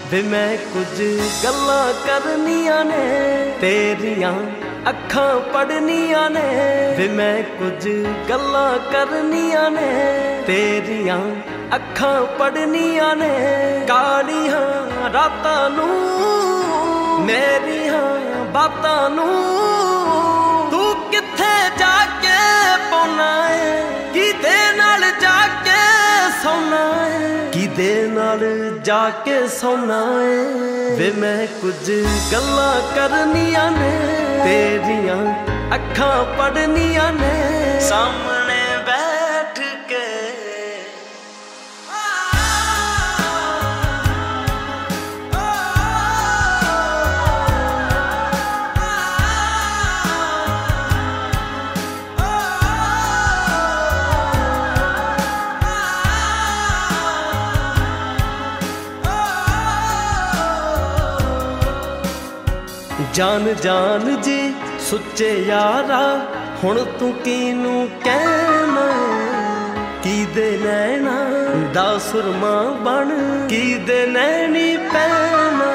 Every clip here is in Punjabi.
ਵੇ ਮੈਂ ਕੁਝ ਗੱਲਾਂ ਕਰਨੀਆਂ ਨੇ ਤੇਰੀਆਂ ਅੱਖਾਂ ਪੜਨੀਆਂ ਨੇ ਵੇ ਮੈਂ ਕੁਝ ਗੱਲਾਂ ਕਰਨੀਆਂ ਨੇ ਤੇਰੀਆਂ ਅੱਖਾਂ ਪੜਨੀਆਂ ਨੇ ਕਾਲੀਆਂ ਰਾਤਾਂ ਨੂੰ ਮੇਰੀਆਂ ਬਾਤਾਂ ਨੂੰ ਤੂੰ ਕਿੱਥੇ ਜਾ ਕੇ ਪਾਉਣਾ ਏ ਕਿਹਦੇ ਨਾਲ ਜਾ ਕੇ ਸੌਣਾ ਏ ਕਿਹਦੇ ਨਾਲ ਜਾ ਕੇ ਸੌਣਾ ਏ ਵੇ ਮੈਂ ਕੁਝ ਗੱਲਾਂ ਕਰਨੀਆਂ ਨੇ ਤੇਰੀਆਂ ਅੱਖਾਂ ਪੜਨੀਆਂ ਨੇ ਸਾਹਮਣੇ ਬੈਠ ਕੇ ਜਾਨ ਜਾਨ ਜੀ ਸੁੱਚੇ ਯਾਰਾ ਹੁਣ ਤੂੰ ਕਿਨੂੰ ਕਹਿਣਾ ਕਿਹਦੇ ਨੈਣਾ ਦਾ ਸੁਰਮਾ ਬਣ ਕਿਹਦੇ ਨੈਣੀ ਪੈਣਾ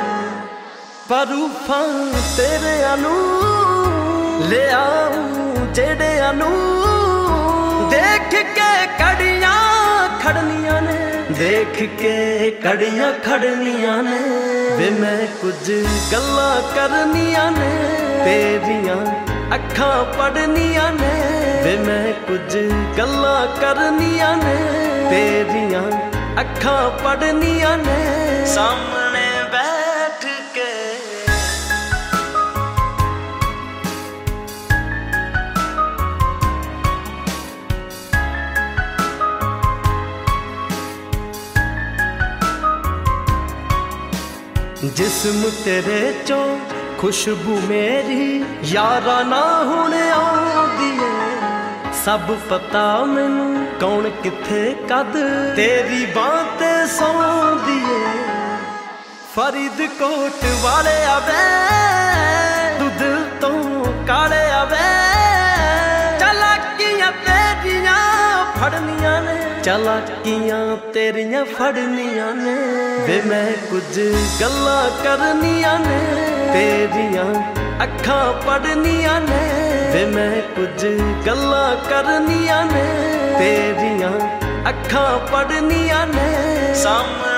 ਪਰੂਫਾਂ ਤੇਰਿਆਂ ਨੂੰ ਲਿਆਉਂ ਜਿਹੜਿਆਂ ਨੂੰ ਦੇਖ ਕੇ ਕੜੀਆਂ ਖੜਨੀਆਂ ਨੇ ਦੇਖ ਕੇ ਕੜੀਆਂ ਖੜਨੀਆਂ ਨੇ ਵੇ ਮੈਂ ਕੁਝ ਗੱਲਾਂ ਕਰਨੀਆਂ ਨੇ ਤੇਰੀਆਂ ਅੱਖਾਂ ਪੜਨੀਆਂ ਨੇ ਵੇ ਮੈਂ ਕੁਝ ਗੱਲਾਂ ਕਰਨੀਆਂ ਨੇ ਤੇਰੀਆਂ ਅੱਖਾਂ ਪੜਨੀਆਂ ਨੇ ਸਾਹਮਣੇ ਬੈਠ ਕੇ जिस्म तेरे चो खुशबू मेरी यारा ना हुण आउंदी ऐ सब पता मैनू कौन किथे कद तेरी बांह ते सौंदी ऐ फरीदकोट वाले आवे तू दिल तो काले आवे चलाकियां तेरियां फड़नियां ने चलाकियां तेरियां फड़नियां ने वे मैं कुछ गल्लां करनियां ने तेरियां अखां पड़नियां ने वे मैं कुछ गल्लां करनियां ने तेरियां अखां पड़नियां ने सामने